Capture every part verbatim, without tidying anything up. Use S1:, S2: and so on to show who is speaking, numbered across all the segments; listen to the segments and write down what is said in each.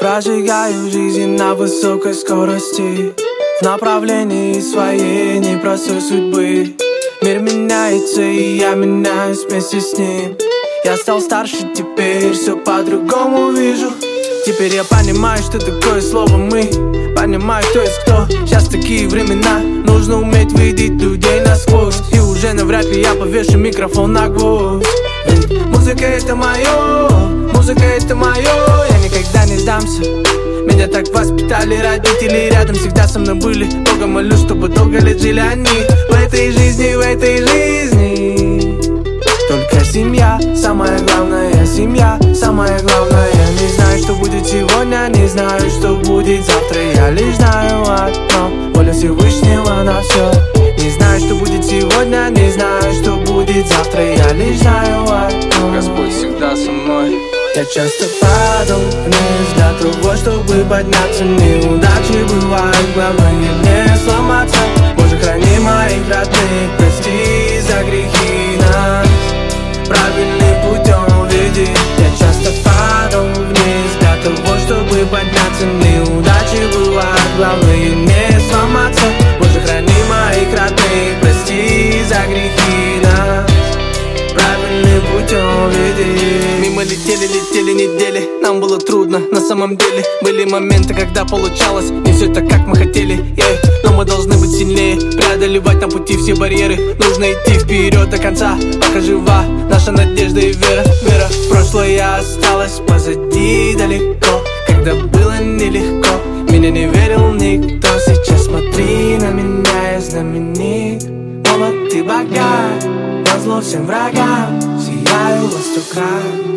S1: Прожигаю жизнь на высокой скорости, в направлении своей непростой судьбы. Мир меняется, и я меняюсь вместе с ним. Я стал старше, теперь все по-другому вижу. Теперь я понимаю, что такое слово «мы». Понимаю, кто есть кто. Сейчас такие времена, нужно уметь видеть людей насквозь. И уже навряд ли я повешу микрофон на гвоздь. Ведь музыка это мое, музыка это мое. Я никогда не сдамся. Меня так воспитали родители, рядом всегда со мной были. Бога молю, чтобы долго лет жили они. В этой жизни, в этой жизни только семья, самая главная семья, самое главное. Не знаю, что будет сегодня, не знаю, что будет завтра. Я лишь знаю одно, воля Всевышнего на все. Не знаю, что будет сегодня, не знаю, что будет завтра. Я лишь знаю одно, Господь всегда со мной. Я часто падал вниз для того, чтобы подняться. Неудачи бывают, главное не сломаться. Боже, храни моих родных, прости за грехи нас, правильным путем веди. Я часто падал вниз для того, чтобы подняться. Неудачи бывают, главное не сломаться. Боже, храни моих родных, прости за грехи нас, правильным путем веди. Мимо летели, летели недели, нам было трудно на самом деле. Были моменты, когда получалось не все так, как мы хотели, yeah. Но мы должны быть сильнее, преодолевать на пути все барьеры. Нужно идти вперед до конца, пока жива наша надежда и вера, вера. Прошлое осталось позади далеко, когда было нелегко, меня не верил никто. Сейчас смотри на меня, я знаменит, молод и богат, назло всем врагам, сияю во сто крат.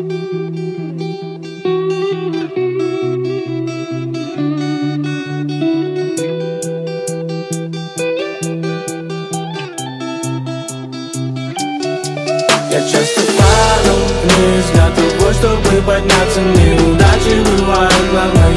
S1: Я часто падал вниз для того, чтобы подняться. Неудачи бывают, главное